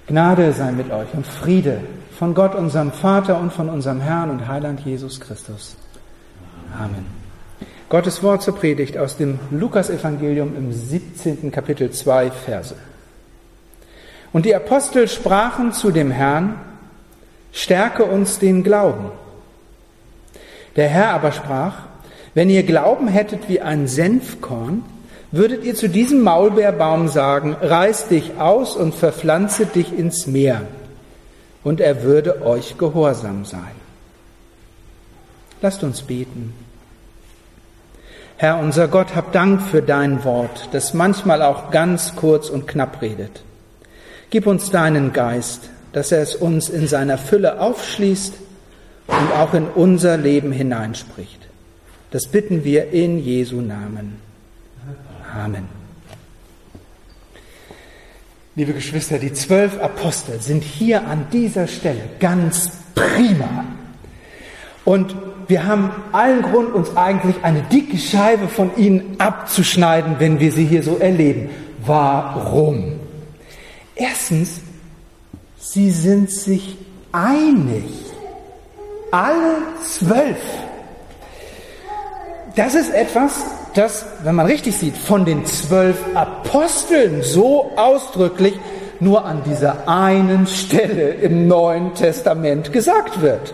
Gnade sei mit euch und Friede von Gott, unserem Vater und von unserem Herrn und Heiland Jesus Christus. Amen. Gottes Wort zur Predigt aus dem Lukas-Evangelium im 17. Kapitel 2 Verse. Und die Apostel sprachen zu dem Herrn: Stärke uns den Glauben. Der Herr aber sprach: Wenn ihr Glauben hättet wie ein Senfkorn, würdet ihr zu diesem Maulbeerbaum sagen: Reiß dich aus und verpflanze dich ins Meer, und er würde euch gehorsam sein. Lasst uns beten. Herr, unser Gott, hab Dank für dein Wort, das manchmal auch ganz kurz und knapp redet. Gib uns deinen Geist, dass er es uns in seiner Fülle aufschließt und auch in unser Leben hineinspricht. Das bitten wir in Jesu Namen. Amen. Liebe Geschwister, die 12 Apostel sind hier an dieser Stelle ganz prima. Und wir haben allen Grund, uns eigentlich eine dicke Scheibe von ihnen abzuschneiden, wenn wir sie hier so erleben. Warum? Erstens, sie sind sich einig. Alle 12. Das ist etwas, das, wenn man richtig sieht, von den 12 Aposteln so ausdrücklich nur an dieser einen Stelle im Neuen Testament gesagt wird.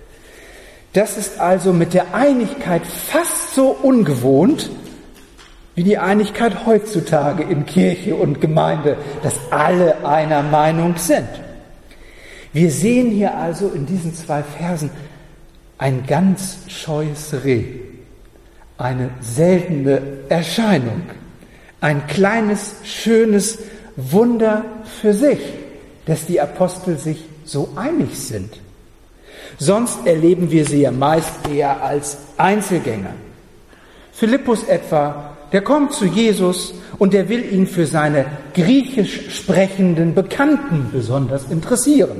Das ist also mit der Einigkeit fast so ungewohnt wie die Einigkeit heutzutage in Kirche und Gemeinde, dass alle einer Meinung sind. Wir sehen hier also in diesen 2 Versen ein ganz scheues Reh, eine seltene Erscheinung, ein kleines, schönes Wunder für sich, dass die Apostel sich so einig sind. Sonst erleben wir sie ja meist eher als Einzelgänger. Philippus etwa, der kommt zu Jesus und der will ihn für seine griechisch sprechenden Bekannten besonders interessieren.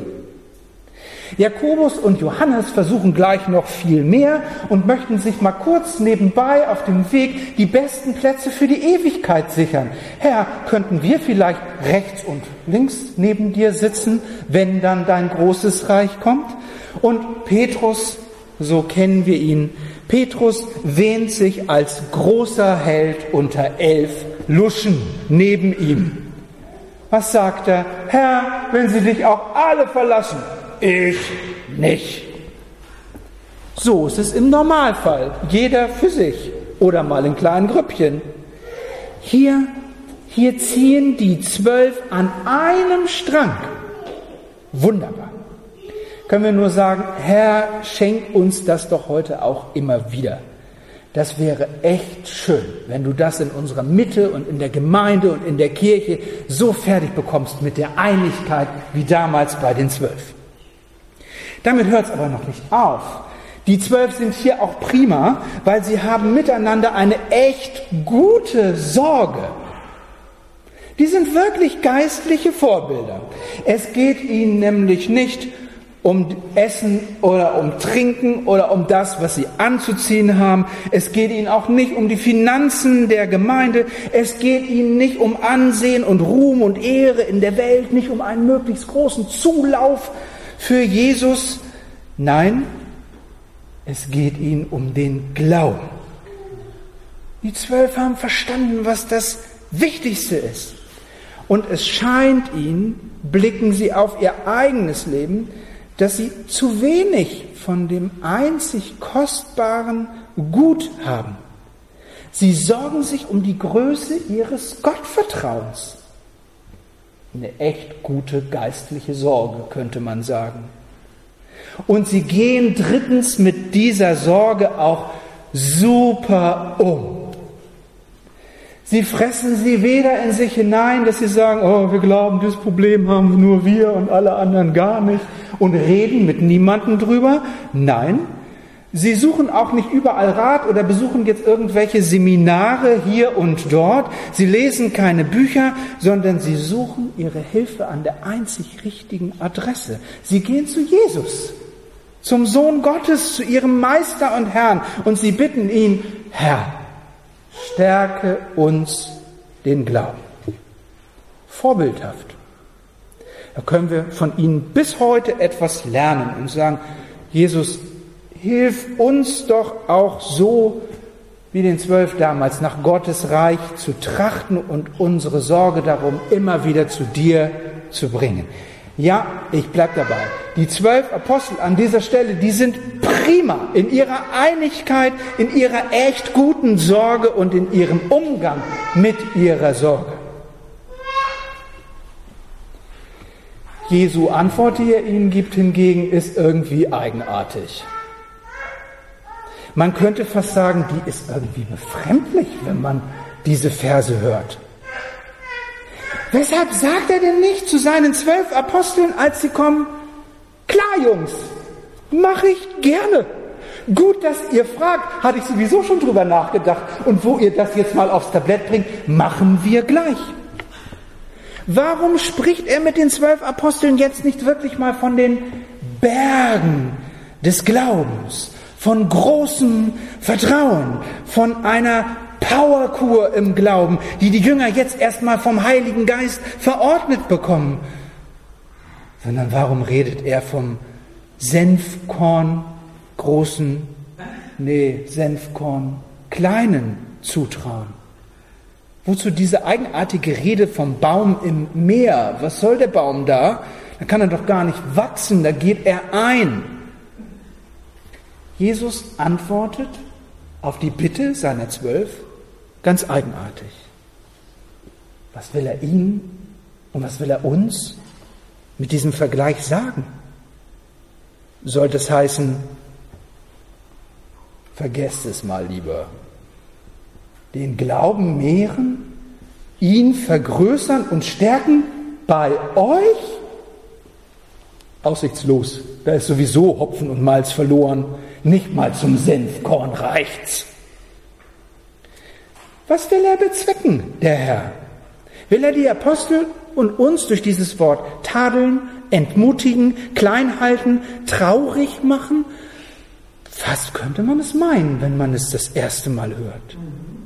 Jakobus und Johannes versuchen gleich noch viel mehr und möchten sich mal kurz nebenbei auf dem Weg die besten Plätze für die Ewigkeit sichern. Herr, könnten wir vielleicht rechts und links neben dir sitzen, wenn dann dein großes Reich kommt? Und Petrus, so kennen wir ihn, Petrus wähnt sich als großer Held unter 11 Luschen neben ihm. Was sagt er? Herr, wenn sie dich auch alle verlassen, ich nicht. So ist es im Normalfall, jeder für sich oder mal in kleinen Grüppchen. Hier ziehen die 12 an einem Strang. Wunderbar. Können wir nur sagen, Herr, schenk uns das doch heute auch immer wieder. Das wäre echt schön, wenn du das in unserer Mitte und in der Gemeinde und in der Kirche so fertig bekommst mit der Einigkeit wie damals bei den 12. Damit hört es aber noch nicht auf. Die 12 sind hier auch prima, weil sie haben miteinander eine echt gute Sorge. Die sind wirklich geistliche Vorbilder. Es geht ihnen nämlich nicht um Essen oder um Trinken oder um das, was sie anzuziehen haben. Es geht ihnen auch nicht um die Finanzen der Gemeinde. Es geht ihnen nicht um Ansehen und Ruhm und Ehre in der Welt, nicht um einen möglichst großen Zulauf für Jesus. Nein, es geht ihnen um den Glauben. Die 12 haben verstanden, was das Wichtigste ist. Und es scheint ihnen, blicken sie auf ihr eigenes Leben, dass sie zu wenig von dem einzig Kostbaren Gut haben. Sie sorgen sich um die Größe ihres Gottvertrauens. Eine echt gute geistliche Sorge, könnte man sagen. Und sie gehen drittens mit dieser Sorge auch super um. Sie fressen sie weder in sich hinein, dass sie sagen, oh, wir glauben, dieses Problem haben nur wir und alle anderen gar nicht, und reden mit niemandem drüber. Nein, sie suchen auch nicht überall Rat oder besuchen jetzt irgendwelche Seminare hier und dort. Sie lesen keine Bücher, sondern sie suchen ihre Hilfe an der einzig richtigen Adresse. Sie gehen zu Jesus, zum Sohn Gottes, zu ihrem Meister und Herrn, und sie bitten ihn, Herr, stärke uns den Glauben. Vorbildhaft. Da können wir von ihnen bis heute etwas lernen und sagen, Jesus, hilf uns doch auch so, wie den 12 damals, nach Gottes Reich zu trachten und unsere Sorge darum immer wieder zu dir zu bringen. Ja, ich bleib dabei. Die 12 Apostel an dieser Stelle, die sind prima in ihrer Einigkeit, in ihrer echt guten Sorge und in ihrem Umgang mit ihrer Sorge. Jesu Antwort, die er ihnen gibt hingegen, ist irgendwie eigenartig. Man könnte fast sagen, die ist irgendwie befremdlich, wenn man diese Verse hört. Weshalb sagt er denn nicht zu seinen 12 Aposteln, als sie kommen, klar Jungs, mache ich gerne. Gut, dass ihr fragt, hatte ich sowieso schon drüber nachgedacht. Und wo ihr das jetzt mal aufs Tablett bringt, machen wir gleich. Warum spricht er mit den 12 Aposteln jetzt nicht wirklich mal von den Bergen des Glaubens, von großem Vertrauen, von einer Powerkur im Glauben, die die Jünger jetzt erstmal vom Heiligen Geist verordnet bekommen? Sondern warum redet er vom Senfkorn kleinen Zutrauen? Wozu diese eigenartige Rede vom Baum im Meer? Was soll der Baum da? Da kann er doch gar nicht wachsen, da geht er ein. Jesus antwortet auf die Bitte seiner 12 ganz eigenartig. Was will er ihnen und was will er uns mit diesem Vergleich sagen? Soll das heißen, vergesst es mal lieber. Den Glauben mehren, ihn vergrößern und stärken bei euch? Aussichtslos, da ist sowieso Hopfen und Malz verloren, nicht mal zum Senfkorn reicht's. Was will er bezwecken, der Herr? Will er die Apostel und uns durch dieses Wort tadeln, entmutigen, klein halten, traurig machen? Fast könnte man es meinen, wenn man es das erste Mal hört.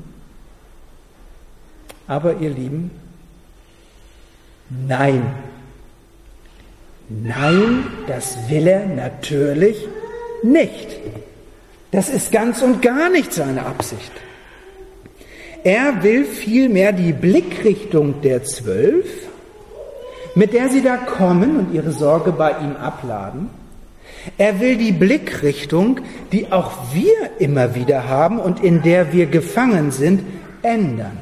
Aber ihr Lieben, nein. Nein, das will er natürlich nicht. Das ist ganz und gar nicht seine Absicht. Er will vielmehr die Blickrichtung der 12, mit der sie da kommen und ihre Sorge bei ihm abladen. Er will die Blickrichtung, die auch wir immer wieder haben und in der wir gefangen sind, ändern.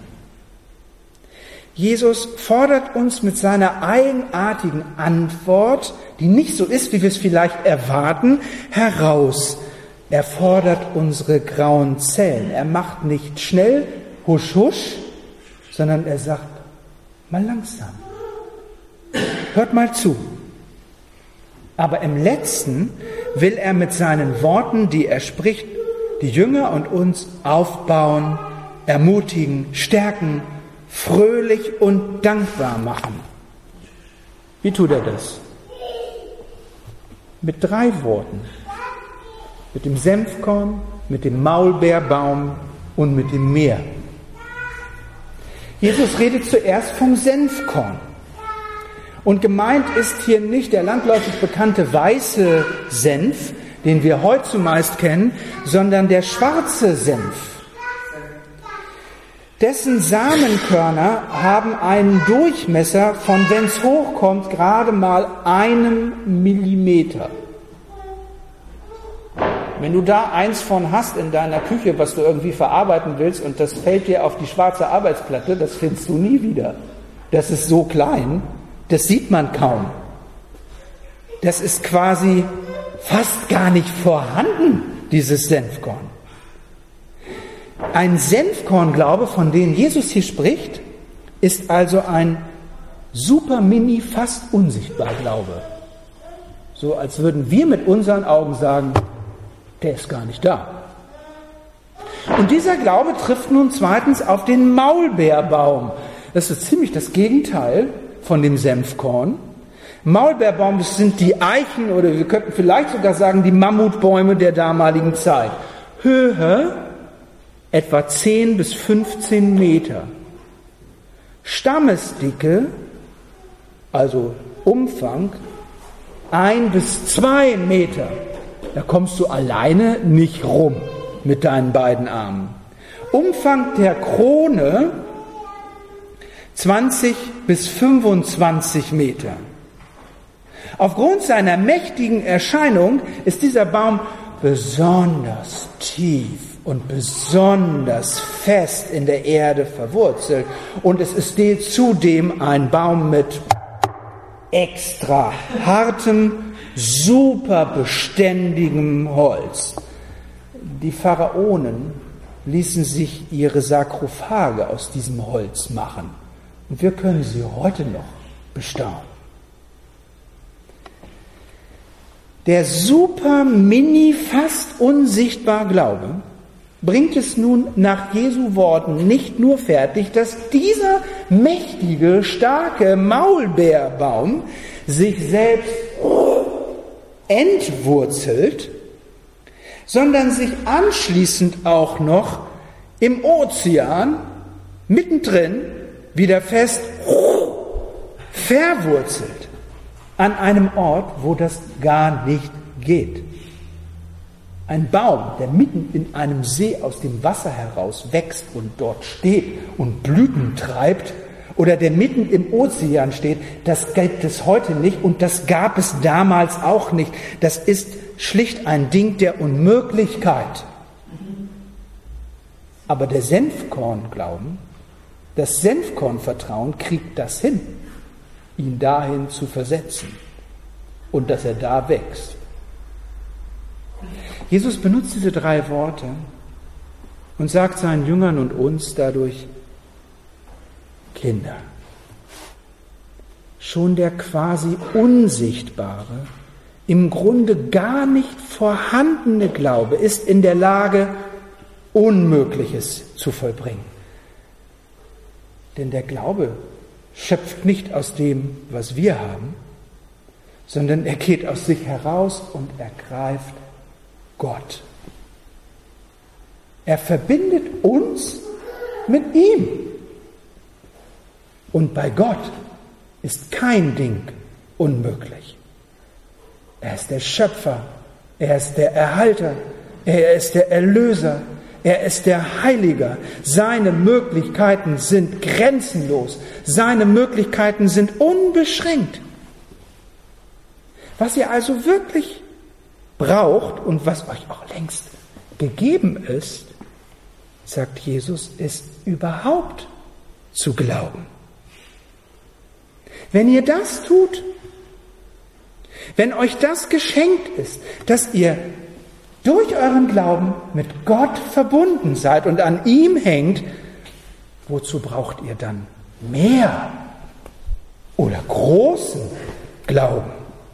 Jesus fordert uns mit seiner eigenartigen Antwort, die nicht so ist, wie wir es vielleicht erwarten, heraus. Er fordert unsere grauen Zellen. Er macht nicht schnell, husch, husch, sondern er sagt, mal langsam. Hört mal zu. Aber im Letzten will er mit seinen Worten, die er spricht, die Jünger und uns aufbauen, ermutigen, stärken, fröhlich und dankbar machen. Wie tut er das? Mit 3 Worten. Mit dem Senfkorn, mit dem Maulbeerbaum und mit dem Meer. Jesus redet zuerst vom Senfkorn. Und gemeint ist hier nicht der landläufig bekannte weiße Senf, den wir heute zumeist kennen, sondern der schwarze Senf. Dessen Samenkörner haben einen Durchmesser von, wenn es hochkommt, gerade mal 1 Millimeter. Wenn du da eins von hast in deiner Küche, was du irgendwie verarbeiten willst und das fällt dir auf die schwarze Arbeitsplatte, das findest du nie wieder. Das ist so klein, das sieht man kaum. Das ist quasi fast gar nicht vorhanden, dieses Senfkorn. Ein Senfkornglaube, von dem Jesus hier spricht, ist also ein super mini, fast unsichtbar Glaube. So als würden wir mit unseren Augen sagen, der ist gar nicht da. Und dieser Glaube trifft nun zweitens auf den Maulbeerbaum. Das ist ziemlich das Gegenteil von dem Senfkorn. Maulbeerbaum, das sind die Eichen oder wir könnten vielleicht sogar sagen die Mammutbäume der damaligen Zeit. Höhe etwa 10 bis 15 Meter. Stammesdicke, also Umfang 1 bis 2 Meter. Da kommst du alleine nicht rum mit deinen beiden Armen. Umfang der Krone 20 bis 25 Meter. Aufgrund seiner mächtigen Erscheinung ist dieser Baum besonders tief und besonders fest in der Erde verwurzelt. Und es ist zudem ein Baum mit extra hartem, super beständigem Holz. Die Pharaonen ließen sich ihre Sarkophage aus diesem Holz machen. Und wir können sie heute noch bestaunen. Der super mini, fast unsichtbar Glaube bringt es nun nach Jesu Worten nicht nur fertig, dass dieser mächtige, starke Maulbeerbaum sich selbst entwurzelt, sondern sich anschließend auch noch im Ozean mittendrin wieder fest verwurzelt. An einem Ort, wo das gar nicht geht. Ein Baum, der mitten in einem See aus dem Wasser heraus wächst und dort steht und Blüten treibt, oder der mitten im Ozean steht, das gibt es heute nicht und das gab es damals auch nicht. Das ist schlicht ein Ding der Unmöglichkeit. Aber der Senfkornglauben, das Senfkornvertrauen kriegt das hin, ihn dahin zu versetzen und dass er da wächst. Jesus benutzt diese 3 Worte und sagt seinen Jüngern und uns dadurch: Kinder, schon der quasi unsichtbare, im Grunde gar nicht vorhandene Glaube ist in der Lage, Unmögliches zu vollbringen. Denn der Glaube schöpft nicht aus dem, was wir haben, sondern er geht aus sich heraus und ergreift Gott. Er verbindet uns mit ihm. Und bei Gott ist kein Ding unmöglich. Er ist der Schöpfer, er ist der Erhalter, er ist der Erlöser, er ist der Heiliger. Seine Möglichkeiten sind grenzenlos. Seine Möglichkeiten sind unbeschränkt. Was ihr also wirklich braucht und was euch auch längst gegeben ist, sagt Jesus, ist überhaupt zu glauben. Wenn ihr das tut, wenn euch das geschenkt ist, dass ihr durch euren Glauben mit Gott verbunden seid und an ihm hängt, wozu braucht ihr dann mehr oder großen Glauben?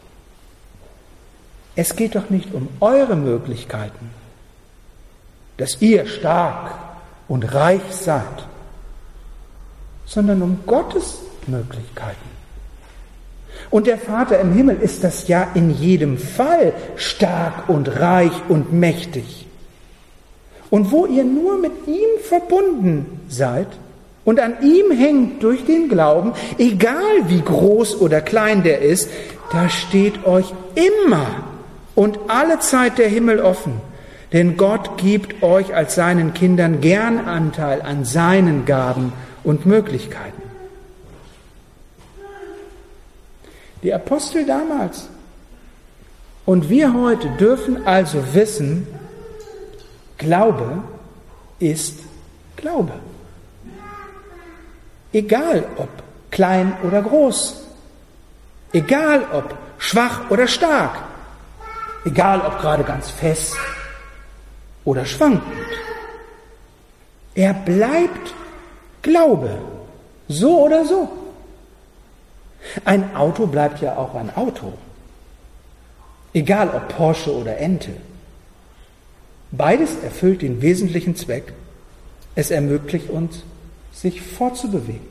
Es geht doch nicht um eure Möglichkeiten, dass ihr stark und reich seid, sondern um Gottes Möglichkeiten. Und der Vater im Himmel ist das ja in jedem Fall stark und reich und mächtig. Und wo ihr nur mit ihm verbunden seid und an ihm hängt durch den Glauben, egal wie groß oder klein der ist, da steht euch immer und alle Zeit der Himmel offen. Denn Gott gibt euch als seinen Kindern gern Anteil an seinen Gaben und Möglichkeiten. Die Apostel damals und wir heute dürfen also wissen, Glaube ist Glaube. Egal ob klein oder groß, egal ob schwach oder stark, egal ob gerade ganz fest oder schwankend. Er bleibt Glaube, so oder so. Ein Auto bleibt ja auch ein Auto. Egal ob Porsche oder Ente. Beides erfüllt den wesentlichen Zweck. Es ermöglicht uns, sich fortzubewegen.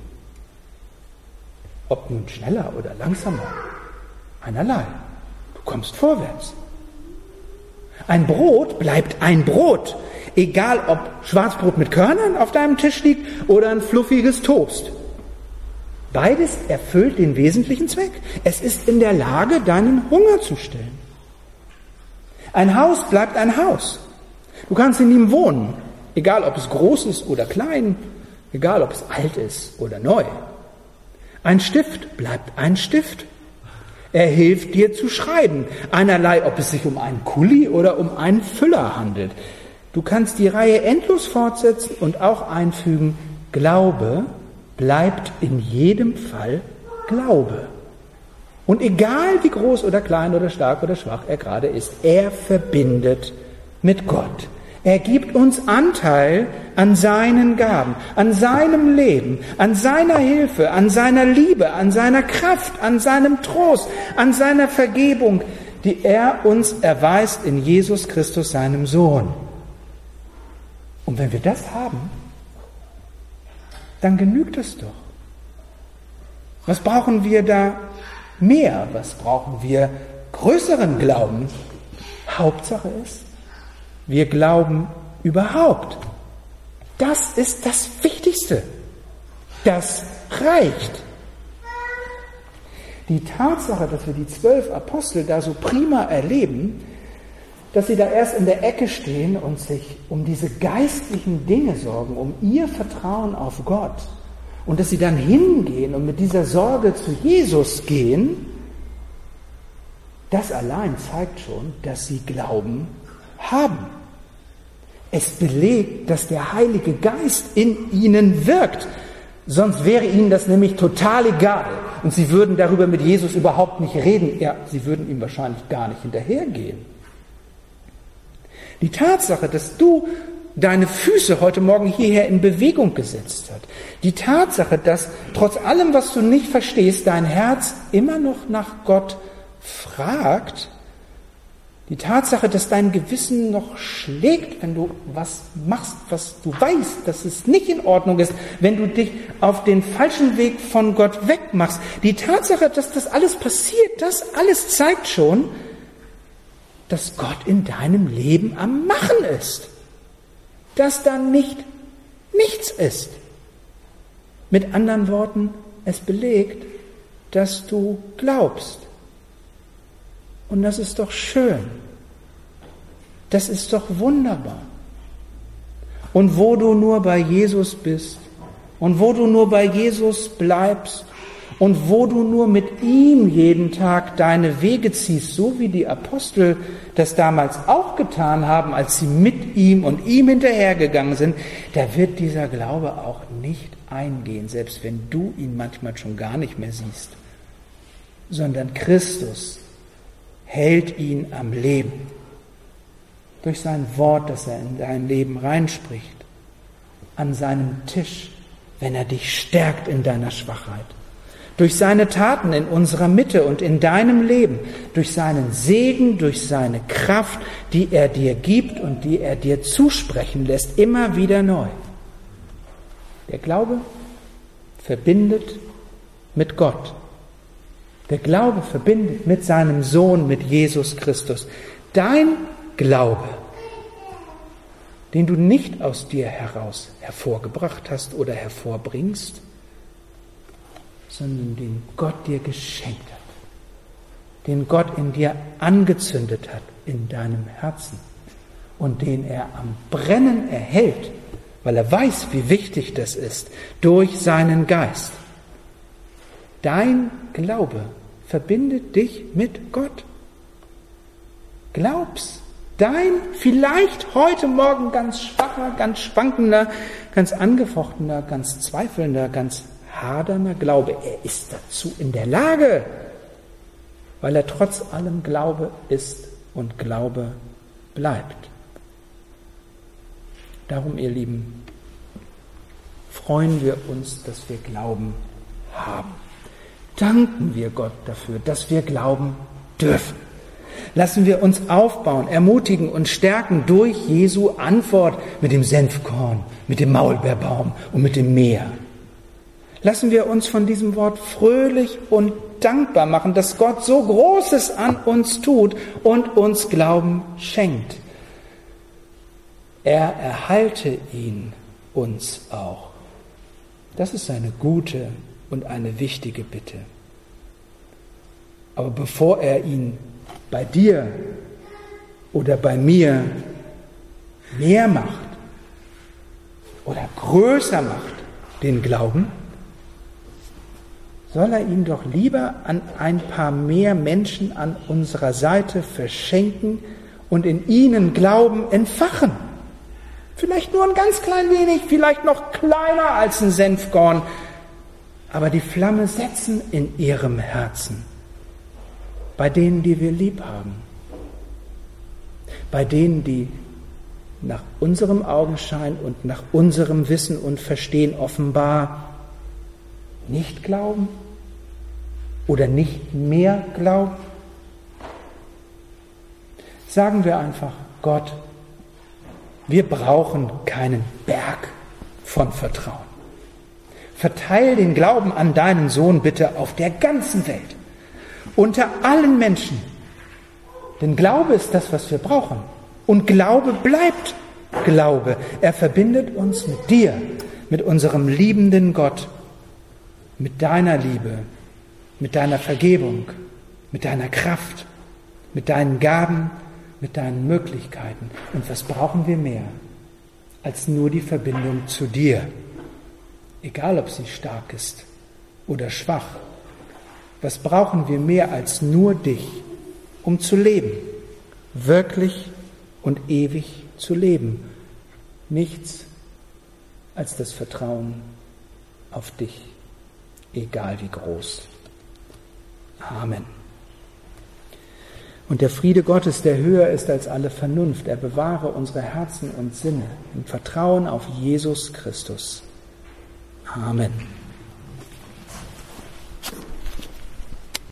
Ob nun schneller oder langsamer, einerlei. Du kommst vorwärts. Ein Brot bleibt ein Brot. Egal ob Schwarzbrot mit Körnern auf deinem Tisch liegt oder ein fluffiges Toast. Beides erfüllt den wesentlichen Zweck. Es ist in der Lage, deinen Hunger zu stillen. Ein Haus bleibt ein Haus. Du kannst in ihm wohnen, egal ob es groß ist oder klein, egal ob es alt ist oder neu. Ein Stift bleibt ein Stift. Er hilft dir zu schreiben, einerlei, ob es sich um einen Kuli oder um einen Füller handelt. Du kannst die Reihe endlos fortsetzen und auch einfügen, Glaube bleibt in jedem Fall Glaube. Und egal wie groß oder klein oder stark oder schwach er gerade ist, er verbindet mit Gott. Er gibt uns Anteil an seinen Gaben, an seinem Leben, an seiner Hilfe, an seiner Liebe, an seiner Kraft, an seinem Trost, an seiner Vergebung, die er uns erweist in Jesus Christus, seinem Sohn. Und wenn wir das haben, dann genügt es doch. Was brauchen wir da mehr? Was brauchen wir größeren Glauben? Hauptsache ist, wir glauben überhaupt. Das ist das Wichtigste. Das reicht. Die Tatsache, dass wir die 12 Apostel da so prima erleben, dass sie da erst in der Ecke stehen und sich um diese geistlichen Dinge sorgen, um ihr Vertrauen auf Gott, und dass sie dann hingehen und mit dieser Sorge zu Jesus gehen, das allein zeigt schon, dass sie Glauben haben. Es belegt, dass der Heilige Geist in ihnen wirkt. Sonst wäre ihnen das nämlich total egal. Und sie würden darüber mit Jesus überhaupt nicht reden. Ja, sie würden ihm wahrscheinlich gar nicht hinterhergehen. Die Tatsache, dass du deine Füße heute Morgen hierher in Bewegung gesetzt hast. Die Tatsache, dass trotz allem, was du nicht verstehst, dein Herz immer noch nach Gott fragt. Die Tatsache, dass dein Gewissen noch schlägt, wenn du was machst, was du weißt, dass es nicht in Ordnung ist, wenn du dich auf den falschen Weg von Gott wegmachst. Die Tatsache, dass das alles passiert, das alles zeigt schon, dass Gott in deinem Leben am Machen ist. Dass da nicht nichts ist. Mit anderen Worten, es belegt, dass du glaubst. Und das ist doch schön. Das ist doch wunderbar. Und wo du nur bei Jesus bist und wo du nur bei Jesus bleibst und wo du nur mit ihm jeden Tag deine Wege ziehst, so wie die Apostel das damals auch getan haben, als sie mit ihm und ihm hinterhergegangen sind, da wird dieser Glaube auch nicht eingehen, selbst wenn du ihn manchmal schon gar nicht mehr siehst, sondern Christus hält ihn am Leben durch sein Wort, das er in dein Leben reinspricht, an seinem Tisch, wenn er dich stärkt in deiner Schwachheit, durch seine Taten in unserer Mitte und in deinem Leben, durch seinen Segen, durch seine Kraft, die er dir gibt und die er dir zusprechen lässt, immer wieder neu. Der Glaube verbindet mit Gott. Der Glaube verbindet mit seinem Sohn, mit Jesus Christus. Dein Glaube, den du nicht aus dir heraus hervorgebracht hast oder hervorbringst, sondern den Gott dir geschenkt hat, den Gott in dir angezündet hat, in deinem Herzen und den er am Brennen erhält, weil er weiß, wie wichtig das ist, durch seinen Geist. Dein Glaube verbindet dich mit Gott. Glaub's. Dein vielleicht heute Morgen ganz schwacher, ganz schwankender, ganz angefochtener, ganz zweifelnder, ganz hadernder Glaube, er ist dazu in der Lage, weil er trotz allem Glaube ist und Glaube bleibt. Darum, ihr Lieben, freuen wir uns, dass wir Glauben haben. Danken wir Gott dafür, dass wir glauben dürfen. Lassen wir uns aufbauen, ermutigen und stärken durch Jesu Antwort mit dem Senfkorn, mit dem Maulbeerbaum und mit dem Meer. Lassen wir uns von diesem Wort fröhlich und dankbar machen, dass Gott so Großes an uns tut und uns Glauben schenkt. Er erhalte ihn uns auch. Das ist seine gute und eine wichtige Bitte. Aber bevor er ihn bei dir oder bei mir mehr macht oder größer macht, den Glauben, soll er ihn doch lieber an ein paar mehr Menschen an unserer Seite verschenken und in ihnen Glauben entfachen. Vielleicht nur ein ganz klein wenig, vielleicht noch kleiner als ein Senfkorn, aber die Flamme setzen in ihrem Herzen. Bei denen, die wir lieb haben. Bei denen, die nach unserem Augenschein und nach unserem Wissen und Verstehen offenbar nicht glauben oder nicht mehr glauben. Sagen wir einfach, Gott, wir brauchen keinen Berg von Vertrauen. Verteil den Glauben an deinen Sohn bitte auf der ganzen Welt, unter allen Menschen. Denn Glaube ist das, was wir brauchen. Und Glaube bleibt Glaube. Er verbindet uns mit dir, mit unserem liebenden Gott, mit deiner Liebe, mit deiner Vergebung, mit deiner Kraft, mit deinen Gaben, mit deinen Möglichkeiten. Und was brauchen wir mehr als nur die Verbindung zu dir? Egal, ob sie stark ist oder schwach. Was brauchen wir mehr als nur dich, um zu leben? Wirklich und ewig zu leben. Nichts als das Vertrauen auf dich, egal wie groß. Amen. Und der Friede Gottes, der höher ist als alle Vernunft, er bewahre unsere Herzen und Sinne im Vertrauen auf Jesus Christus. Amen.